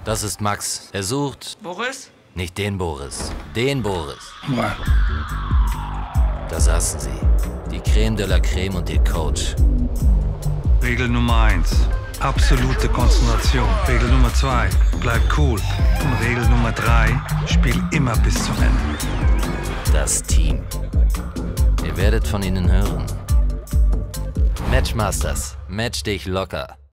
Das ist Max. Er sucht... Boris? Nicht den Boris. Den Boris. Ja. Da saßen sie. Die Creme de la Creme und ihr Coach. Regel Nummer 1. Absolute Konzentration. Regel Nummer 2. Bleib cool. Und Regel Nummer 3. Spiel immer bis zum Ende. Das Team. Ihr werdet von ihnen hören. Matchmasters. Match dich locker.